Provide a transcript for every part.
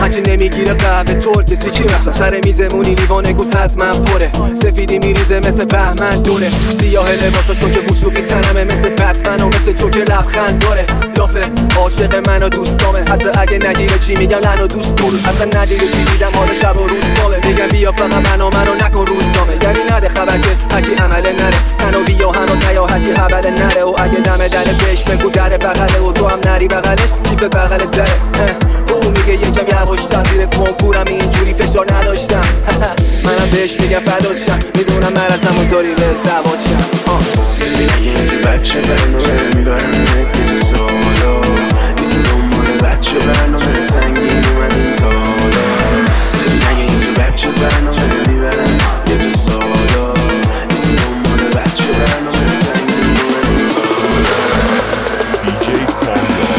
هرچی نمیگیره قهوه ترک سیکی مثلا سر میزمونی لیوان گوز حتما پره سفیدی میریزه مثل بهمن دوره سیاه لباسا چون که وسوقی تنمه مثل بتمن و مثل جوکر لبخند داره دافه عاشق من و دوستامه حتی اگه نگیره چی میگم لن و دوست دارم اصلا ندیده چی دیدم حالا شب و روز باله میگم بیا فقط منو نکن روزنامه یعنی نده خبر که هرچی عمله نره تنو بیا هنو نیا هرچی حبله نره و اگه دم دره بهش بگو در بغله و تو هم نری بغلش کیف بغل دره او میگه یکم یواش تغییر کنکورم اینجوری فشار نداشتم منم بهش میگم فداشم میدونم من از همونطوری به ازدواج شم میگه که بچه برنامه میبرم یه جا سالا نیستی دنبال بچه برنامه سنگین اومدیم تالا میگه که بچه برنامه میبرم یه جا سالا نیستی دنبال بچه برنامه سنگین اومدیم تالا DJ Congo.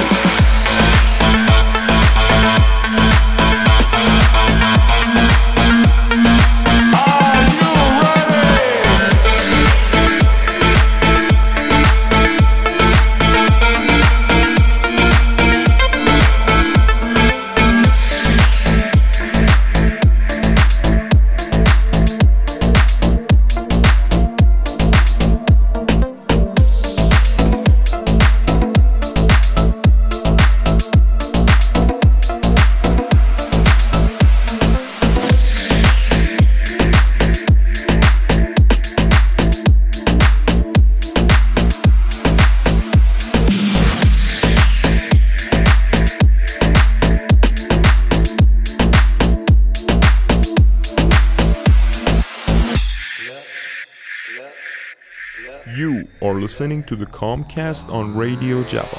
You are listening to the Comcast on Radio Java.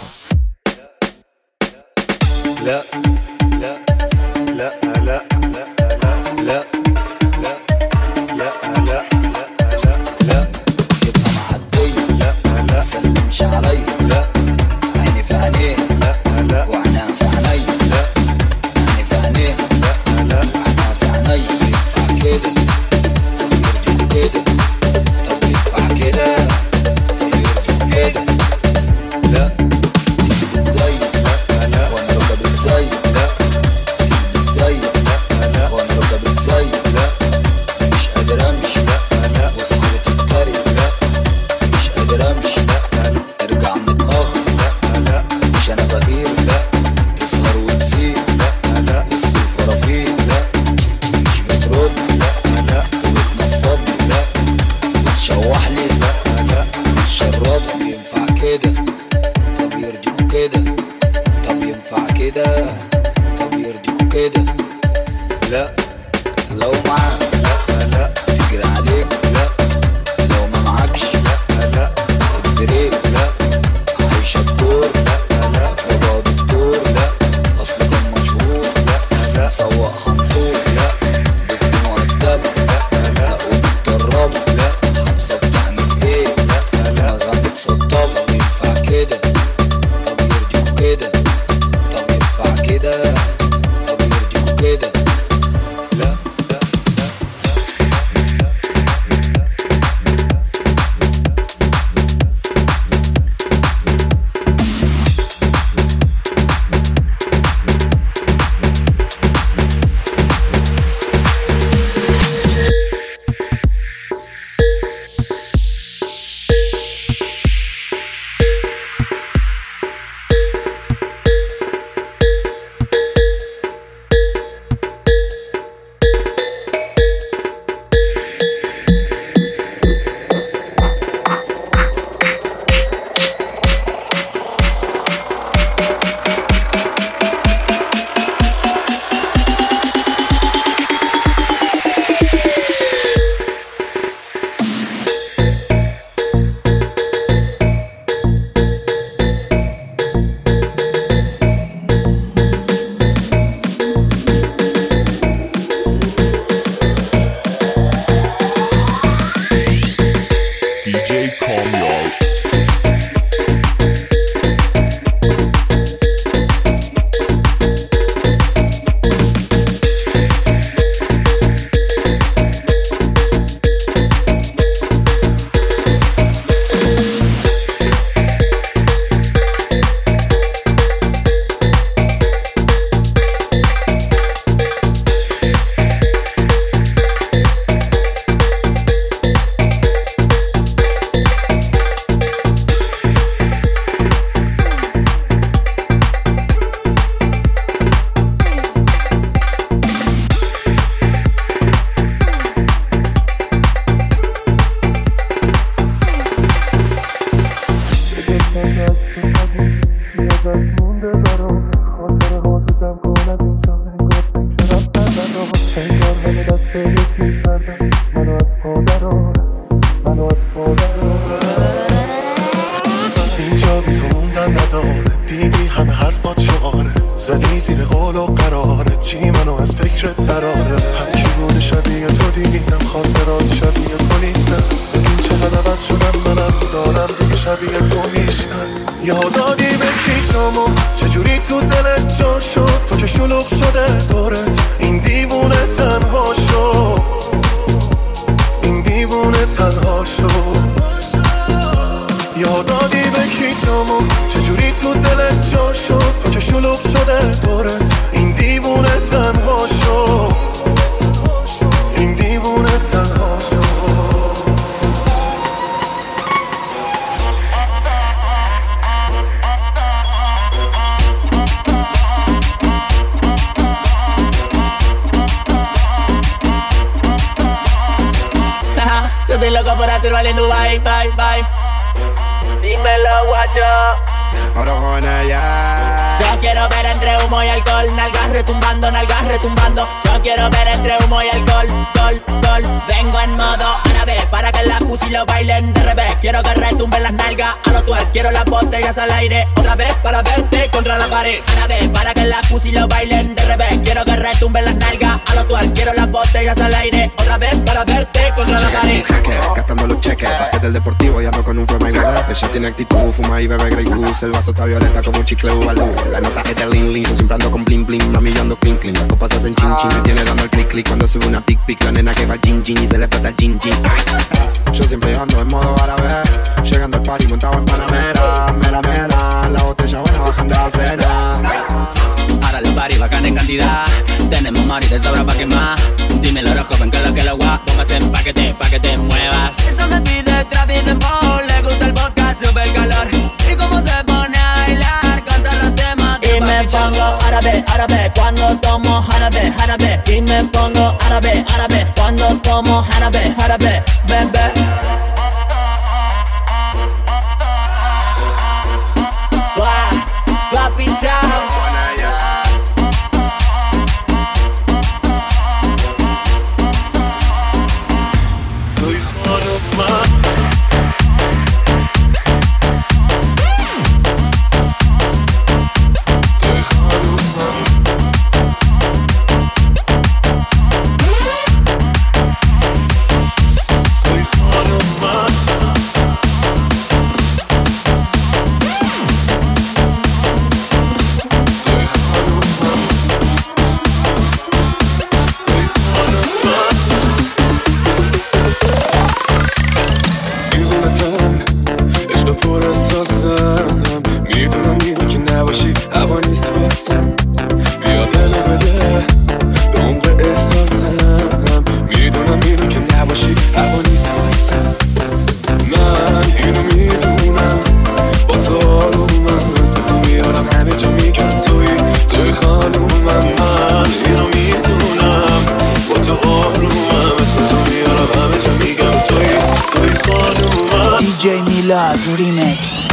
لا لا لا لا لا لا سلمش علي لا عيني في عينيه لا وعناها في عيني لا عيني في عينيه لا وعناها في عيني ينفع كده يرضي كده طب ينفع كده طب يرضي كده لا تلبس ضيق لا وانا ركبك زي لا تلبس ضيق لا وانا ركبك زي لا مش قادر امشي لا وصحابي تتريق لا مش قادر امشي ارجع متأخر لا مش انا بغير لا تسهر وتزيد لا وسط الفرافير لا مش بترد لا وبتنفضني لا بتشوحلي لا بتشربني ينفع كده طب يرضيكوا كده طب ينفع كده طب يرضيكوا كده لا لو معاك لا تجري عليك لا لو ما معاكش لا خد بريك لا عايشة الدور لا بابا دكتور لا اصله كان مشهور لا سواق حنطور لا بنت مؤدبة لا ومتدربة لا حافظة بتعمل ايه دماغها متسطبة ينفع كده طب يرضيكوا كده طب ينفع كده اینجا بی تو موندن نداره، دیدی همه حرفات شعاره، زدی زیر قول و قراره، چی منو از فکرت دراره. هم کی بوده شبیه تو دیدم، خاطرات شبیه تو نیستن، بگین چقدر عوض شدم، منم دارم دیگه شبیه تو میشن. یادادی به کی جامو، چجوری تو دلت جا شد، تو که شلوغ شده دورت، این دیوونه تنها شد، این دیوونه تنها شد. یادادی به کی جامو، چجوری تو دلت جا شد، تو که شلوغ شده دورت، این دیوونه تنها شد، این دیوونه تنها شد. Yo estoy loco por hacerlo en Dubai, bye, bye. Dímelo, guacho. Ahora con ella. Yo quiero ver entre humo y alcohol, nalgas retumbando, nalgas retumbando. Yo quiero ver entre humo y alcohol, gol, gol. Vengo en modo árabe para que las pussy lo bailen de revés. Quiero que retumben las nalgas a los twerk. Quiero las botellas al aire otra vez para verte contra la pared. Árabe para que las pussy lo bailen de revés. Quiero que retumben las nalgas a los twerk. Quiero las botellas al aire otra vez para verte contra la pared. Gastando los cheques, bajé del deportivo y ando con un forma igual. Ella tiene actitud, fuma y bebe Grey Goose. El vaso está violeta como un chicle Ubalú. La nota es de Lin Lin, yo siempre ando con bling bling. Mami yo ando clean clean, las copas hacen chin chin. Me tiene dando el click click cuando sube una pic pic. La nena que va al gin gin y se le falta el gin gin. Yo siempre ando en modo árabe, llegando al party montado en Panamera. Mera mera, la botella buena bajan de la cena. Ahora los party bacán en cantidad. Tenemos mari de sobra pa' quemar. Dímelo rojo, ven que lo guap. Póngase pa' que te muevas. Eso me pide Travis Dembow. Le gusta el vodka, sube el calor. Y como se pone a bailar, canta los temas. Y me pongo árabe, árabe, cuando tomo árabe, árabe. Y me pongo árabe, árabe, cuando tomo árabe, árabe. Bebé. Papi, chao. DJ Milad Remix.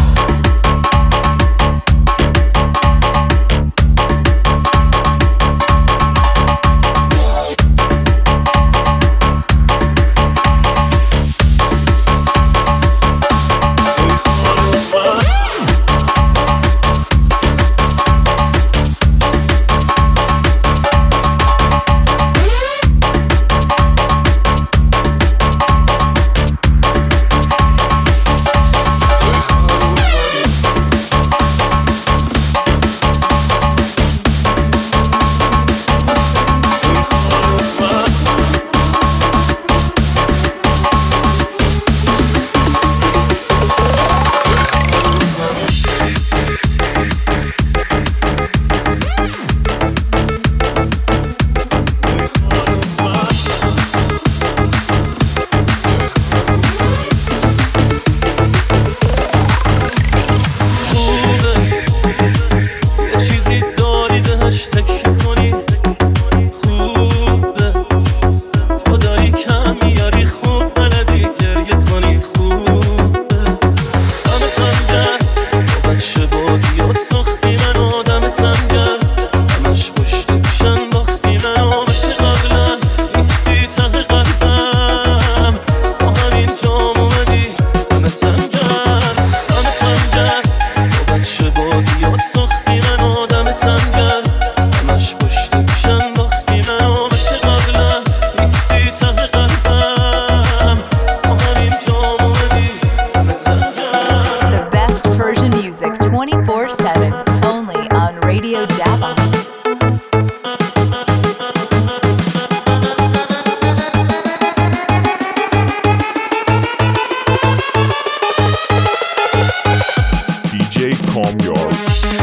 کامیار.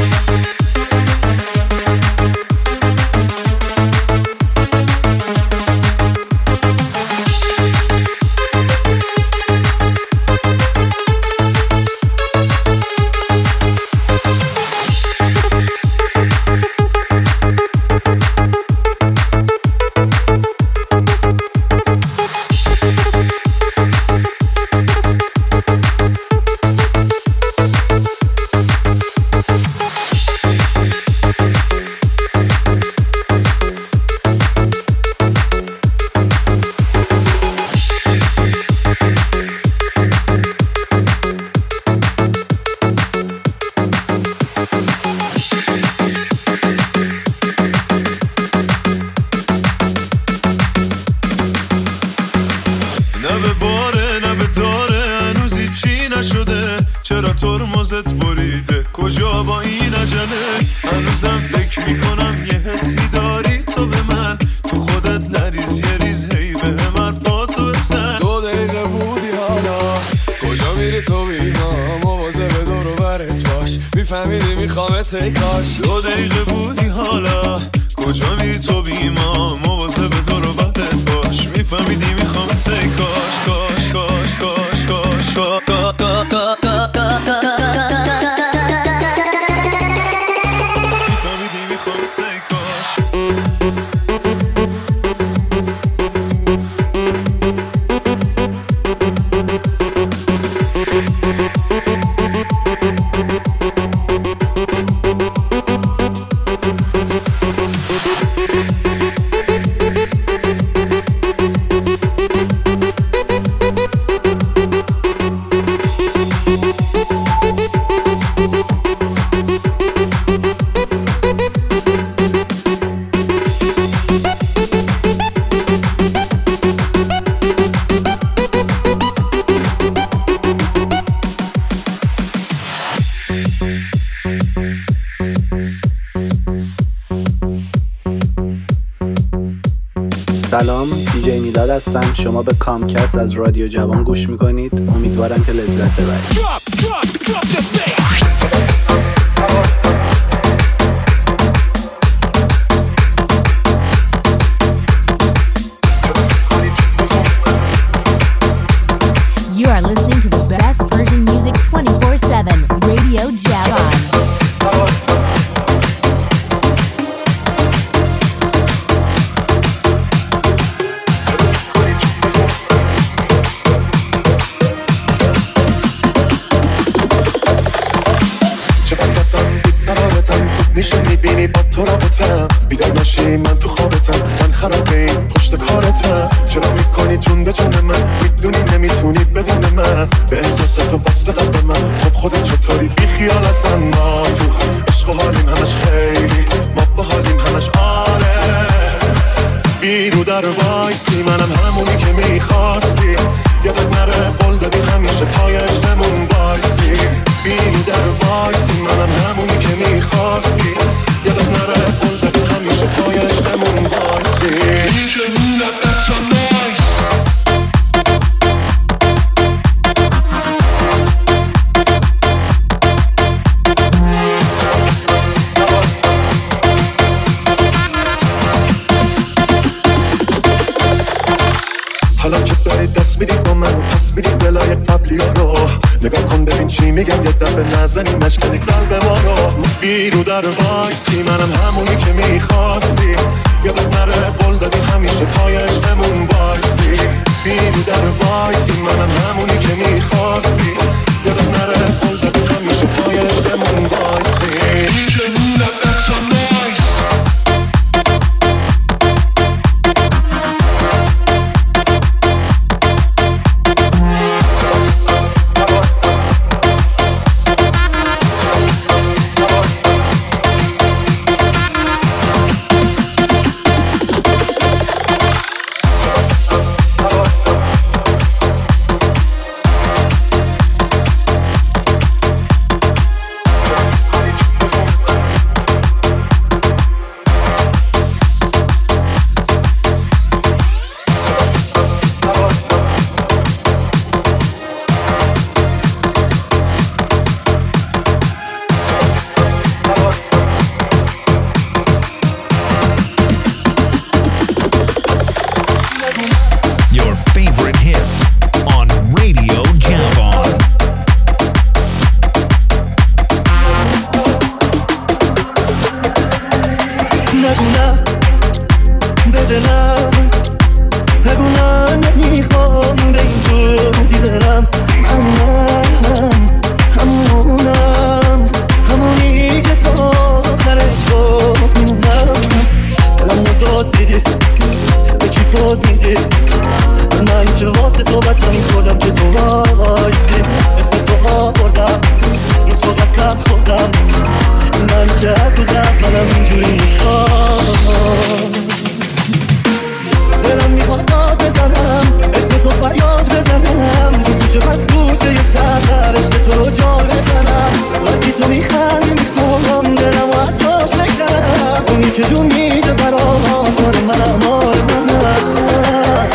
ترمزت بریده کجا با این عجله هنوزم فکر میکنم یه حسی داری تو به من تو خودت نریز یه ریز هی به هم حرفاتو بزن 2 دقیقه بودی حالا کجا میری تو بینا مواظب دور و برت باش میفهمیدی میخوامت ای کاش 2 دقیقه بودی حالا کجا میری تو بیما مواظب دور و برت باش میفهمیدی میخوامت ای کاش کاش کاش کاش کاش سلام، دیجی میلاد هستم. شما به کامکست از رادیو جوان گوش میکنید. امیدوارم که لذت ببرید. You are listening to the best Persian music 24/7, Radio Javan. میشه میبینی با تو رابطم بیدار نشی من تو خوابتم من خرابیم پشت کارتم چرا میکنی جون به جون من میدونی نمیتونی بدون من به احساس تو وصل قلب من خب خودت چطوری بی خیال هستم ما تو عشق و حالیم همش خیلی ما با حالیم همش آره بیرو در وایسی منم همونی که میخواستی یادت نره قول دادی همیشه پای عشقمون وایسی بیرو در وایسی منم همونی که میخواستی یادت نره قول دادی همیشه پای عشقمون وایسی دیجی میلاد that's so nice حالا که داری دست میدی با من و پس میدی دلای قبلی ها رو نگاه کن ببین چی میگم یه دفعه نزنی مشکنی قلب ما رو بیرو در وایسی منم همونی که میخواستی یادت نره قول دادی همیشه پای عشقمون وایسی بیرو در وایسی منم همونی که میخواستی یادت نره قول دادی همیشه پای عشقمون وایسی دیجی میلاد that's so nice خودم من که از تو زفنم اینجوری میخوام دلم میخواد داد بزنم اسم تو فریاد بزنم تو کوچه پس کوچه یه شهر عشق تو رو جار بزنم وقتی تو میخندی میخوام دلم و از جاش بکنم اونی که جون میده برام آزار منم آر منم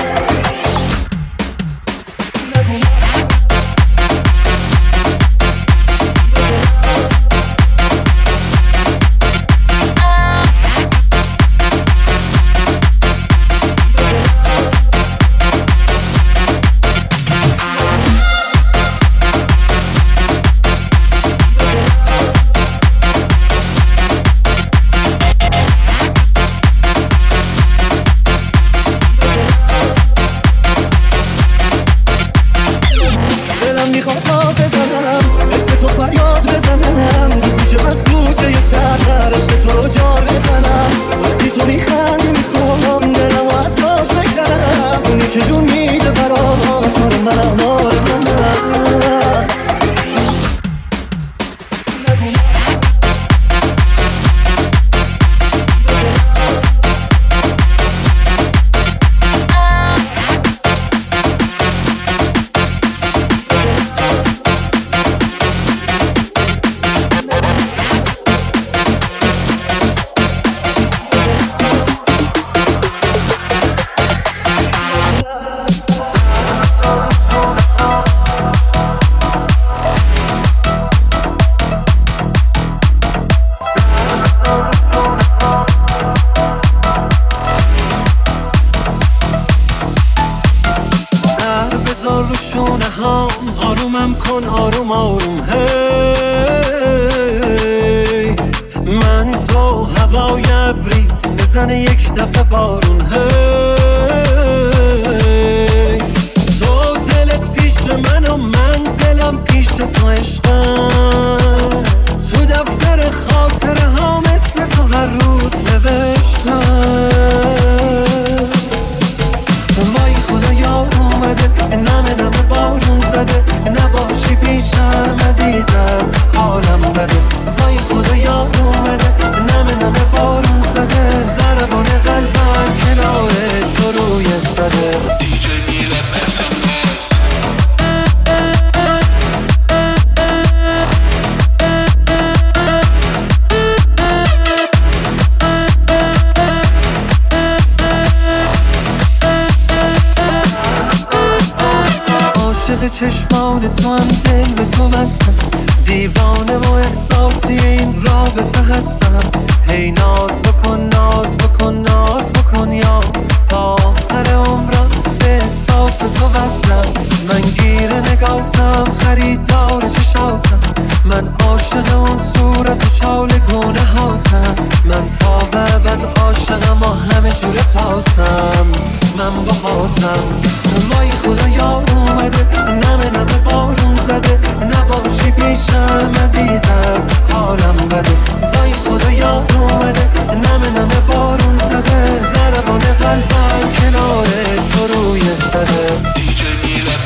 چشمان تو هم دل به تو بستم دیوانه و احساسی این رابطه هستم هی ناز بکن ناز بکن ناز بکن یا تا آخر عمرم به احساس تو وصلم من گیر نگاتم خریدار چشاتم من عاشق اون صورت و چالگونه هاتم من تا به بعد عاشقم و همه جور پاتم من با هاتم وای خدا یار اومده نمه بارون زده نباشی پیشم عزیزم حالم بده وای خدا یار اومده نمه بارون زده ضربان قلبم کنار تو روی صده دیجی میلم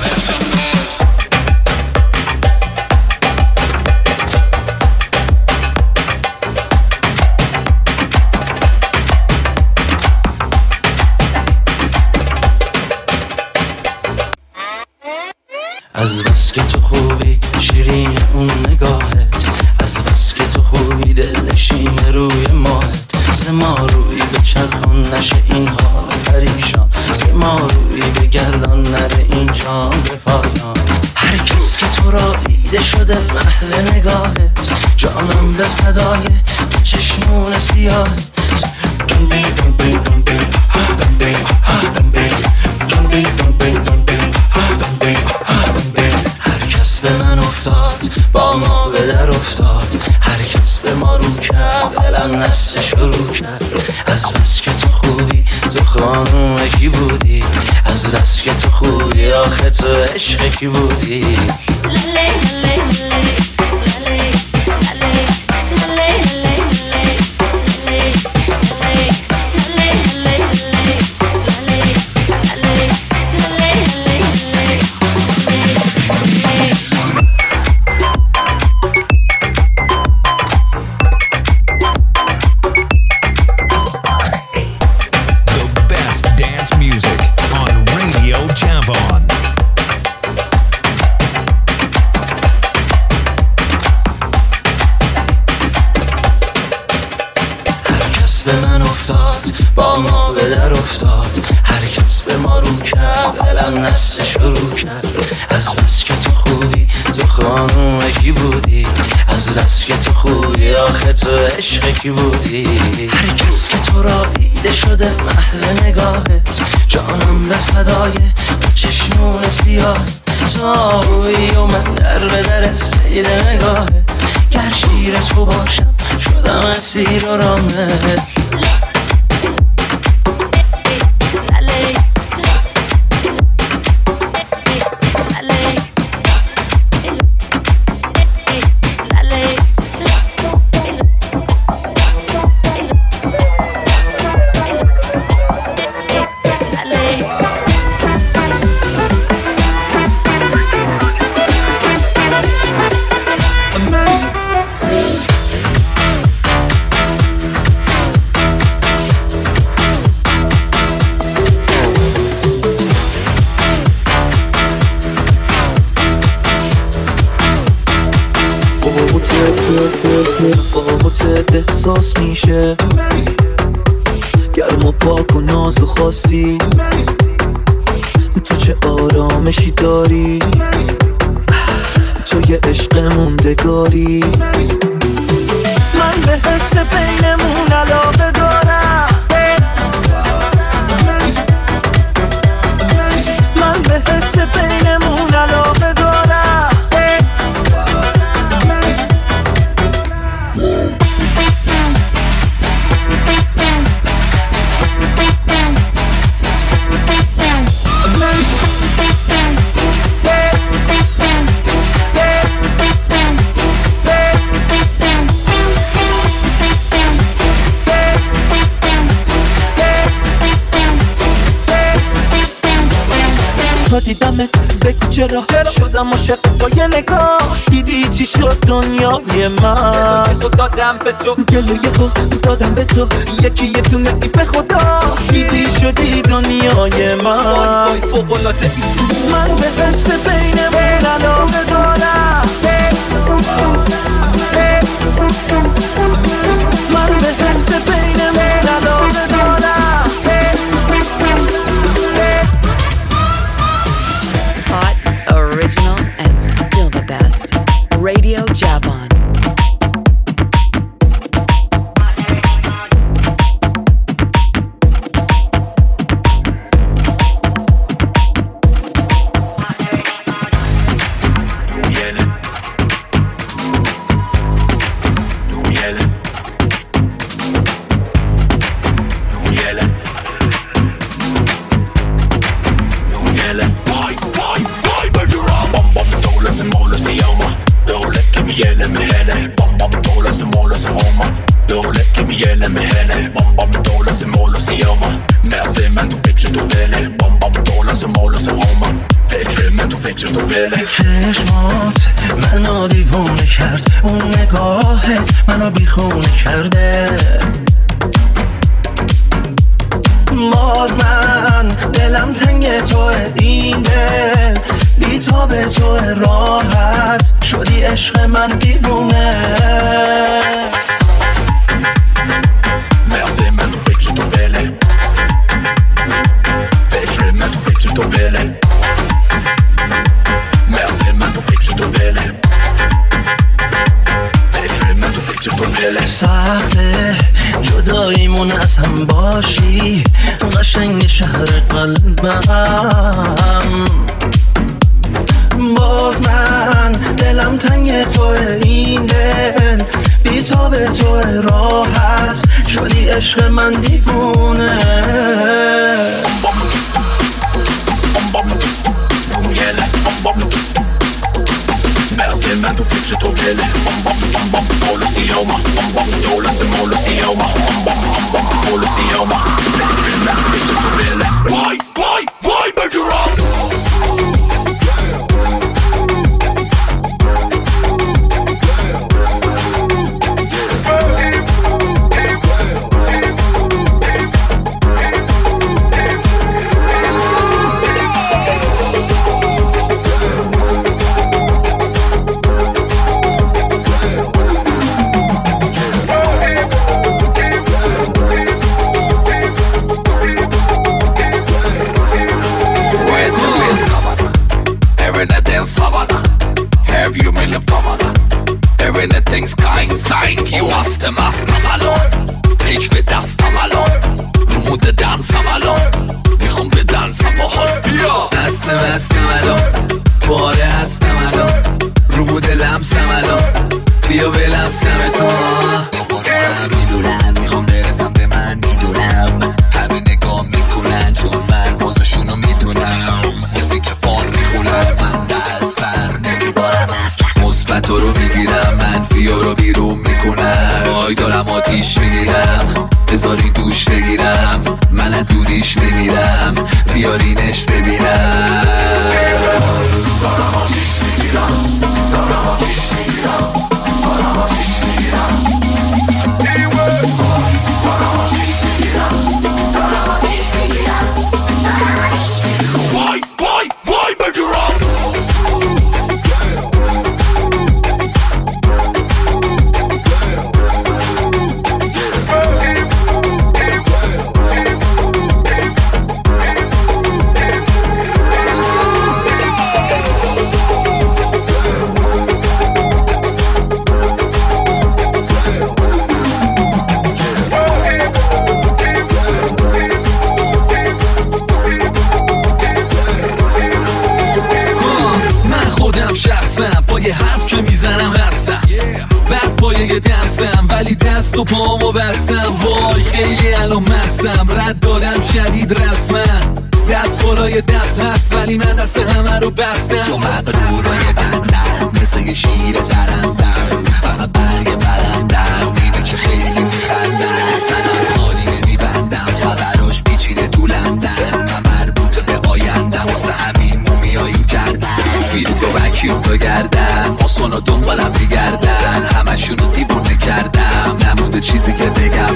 از بس که تو خوبی شیرین اون نگاهت از بس که تو خوبی دلنشین روی ماهت ز ما روی به چرخان نشه این حال پریشان ز ما روی به گردان نره این جام به پایان هر کس که تو را دیده شده محل نگاهت جانم به فدای به چشمون سیاهت به من افتاد با ما به در افتاد هر کس به ما رو کرد دلم نسته شروع کرد از بس که تو خوبی تو خانوم کی بودی از بس که تو خوبی آخه تو عشق کی بودی با ما به در افتاد، هر کس به ما رو کرد، دلم نسل شروع کرد. از بس که تو خوبی، تو خانوم کی بودی؟ از بس که تو خوبی، آخه تو عشق کی بودی؟ هر کس که تو را دیده شده محو نگاهت، جانم به فدای با چشمون سیاه. تو آبویی و من در به در سیر نگاهت، گر شیر تو باشم شدم اسیر و رامت. تفاوتت احساس میشه، گرم و پاک و ناز و خاصی، تو چه آرامشی داری، تو یه عشق موندگاری. من به حس بینمون علاقه دارم، من به حس بینمون علاقه دارم. تا دیدمت بگو چرا شدم عاشق با یه نگاه، دیدی چی شد دنیای من. خود دادم به تو دل و یهو دادم به تو، یکی یه دونه ای به خدا، دیدی شدی دنیای من. فوق‌العاده ای تو من به حس بینمون علاقه دارم، من به حس بینمون علاقه دارم. Original and still the best. Radio Javon. چشمات منو دیوونه کرد، اون نگاهت منو بیخونه کرده. باز من دلم تنگ توه، این دل بی تاب توه، راحت شدی عشق من دیوونه. Merci men du fik du belle, fik men du fik du belle. Merci men du fik du belle, fik men du fik du belle. سخته جداییمون از هم باشی، قشنگ شهر قلبم. باز من دلم تنگ توه، این دل بی تاب توه، راحت شدی عشق من دیوونه. Merci men du fik du belle, Colosseum, Colosseum, Colosseum, fik men du fik du belle. Why, murderer? رنگی مستم الان پیک به دستم الان رو مود دنسم الان میخوام به دنسم با حال بیا مستم الان پاره هستم الان رو مود لمسم الان بیا به لمسم تو میدونم میخوام برسم به من میدونم همه نگاه میکنن چون من فازشونو میدونم موزیک فان میخونم من دست بر نمیدارم اصلا مثبت رو میگیرم منفی رو بیرون میکنم وای دارم آتیش میگیرم بذارین دوش بگیرم من از دوریش میمیرم بیارینش ببینم دارم آتیش میگیرم دارم آتیش میگیرم دارم آتیش میگیرم دارم آتیش میگیرم دارم آتیش میگیرم وای وای وای بگیرم پای حرف که میزنم هستم بعد پای دنسم ولی دست و پامو بستم وای خیلی الان مستم رد دادم شدید رسما دست بالای دست هست ولی من دست همه رو بستم جو مقرورای دندم مثل یه شیر درندم فقط برگ برندم میره که خیلی میخندم سنم خالی نمیبندم خبراش پیچیده تو لندن من مربوط به آیندم واسه همین مومیایی کردم فیلز و وکیوم تو گردم ماسونو دنبالم میگردن همشونو دیوونه کردم نمونده چیزی که بگم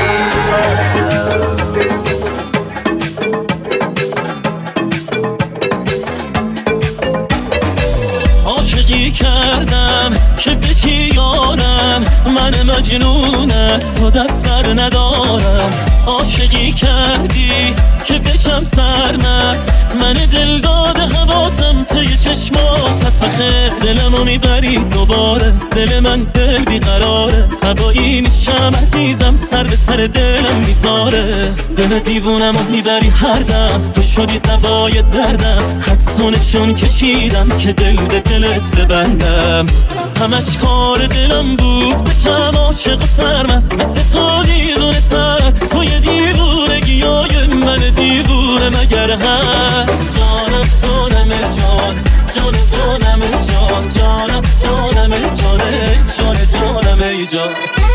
عاشقی کردم که به کی یارم من مجنون از تو دست بر ندارم عاشقی کردی که بشم سرمست من دل داده حواسم پی چشمات سخه دلمو میبری دوباره دل من دل بیقراره هوایی میشم عزیزم سر به سر دلم میذاره دل دیوونمو میبری هر دم تو شدی دوای دردم خدسونشون کشیدم که دل به دلت ببندم همش کار دلم بود بشم عاشق و سرمست مثل تو دیوونه تر تو یه دیوونگیای من دیوونه مگر هست جانم جانم جان جان جانم جان جانم جانم جان جانم ای جان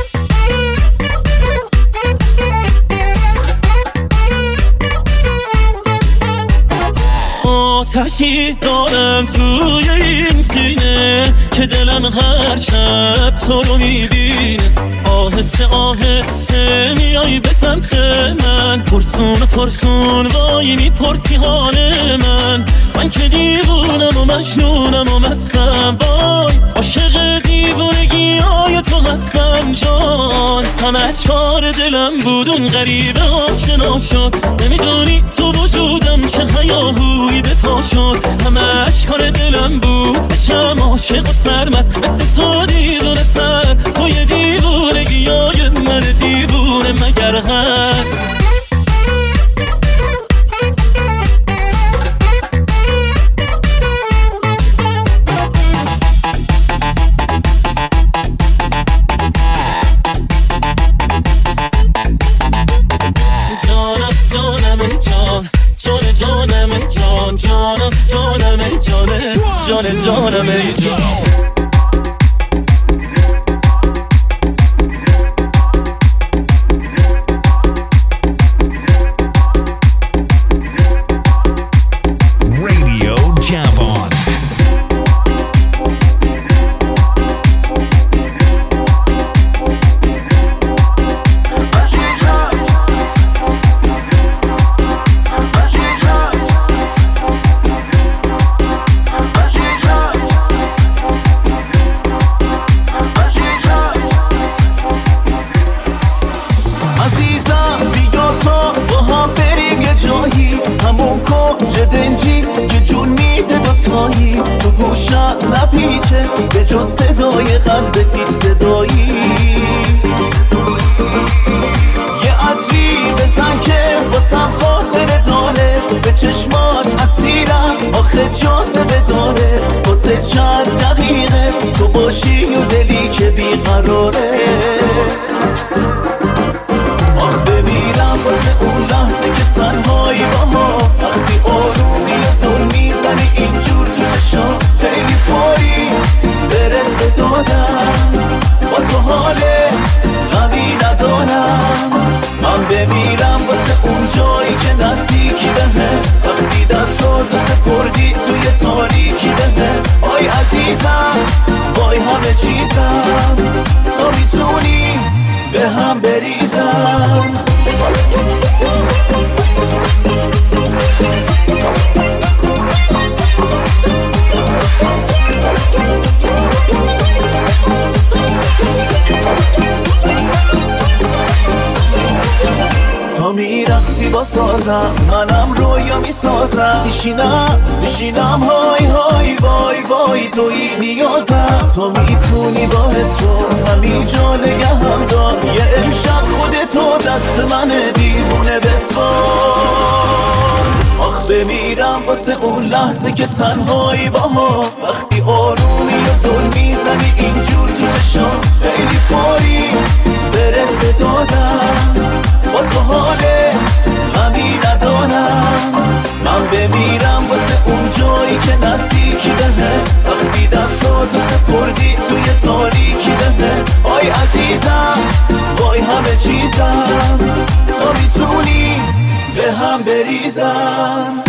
آتشی دارم توی این سینه که دلم هر شب تو رو میبینه آهسته آهسته میای به سمت من پرسون پرسون وای میپرسی حال من که دیوونم و مجنونم و مستم وای عاشق دیوونگی های تو هستم جان همش کار دلم بود اون غریبه آشنا شد نمیدونی تو وجودم چه هیاهویی به پا شد همش کار دلم بود بشم عاشق و سرمست مثل تو دیوونه تر تو یه دیوونگی های من دیوونه مگر هست جانم جان جانم جانم جانم جانم جان نداره. آخ بمیرم واسه اون لحظه که تنهایی با ما، وقتی آرومی یا زل میزنی اینجور تو چشام، خیلی فوری برس به دادم، با تو حال غمی ندارم. من بمیرم واسه اون جایی که نزدیکی بهه، وقتی دستاتو سپردی توی تاریکی بهه. آی عزیزم وای همه چیزم، تو میتونی به هم بریزم. تا میرقصی با سازم، منم رویا میسازم. میشینم های های وای وای توی نیازم. تو میتونی با حس رو همینجا نگهم دار، یه امشب خودتو دست منه دیوونه بسپار. آخ بمیرم واسه اون لحظه که تنهایی با ما، وقتی آرومی یا زل میزنی اینجور تو چشام، خیلی فوری برس به دادم، با تو حال غمی ندارم. من بمیرم واسه اون جایی که نزدیکی بهه، وقتی دستاتو سپردی توی تاریکی بهه. آی عزیزم وای همه چیزم، تو میتونی به هم بریزم.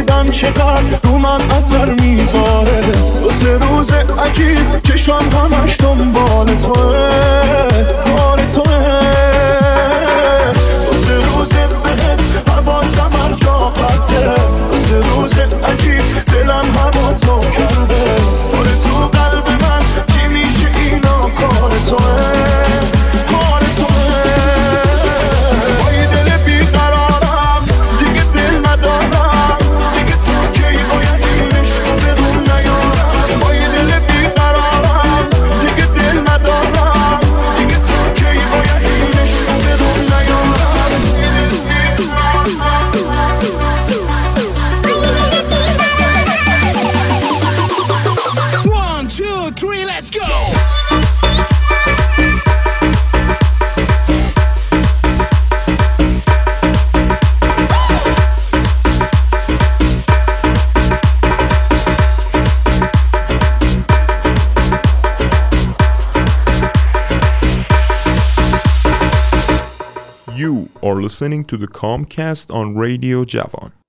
دیدن چقدر رو من اثر میذاره. 2-3 روز عجیب چشم همش دنبال توه، کار توه. 2-3 روز بهت حواسم هر جا قطعه. 2-3 روز عجیب دلم هوا تو کرده. باره تو قلب من چی میشه اینا کار توه، کار توه. با یه دل بیقرارم دیگه دل ندارم، دیگه تا کی باید این عشقو به روم نیارم. با یه دل بیقرارم دیگه دل ندارم، دیگه تا کی باید این عشقو به روم نیارم. 1, 2, 3, let's go! You are listening to the Comcast on Radio Javan.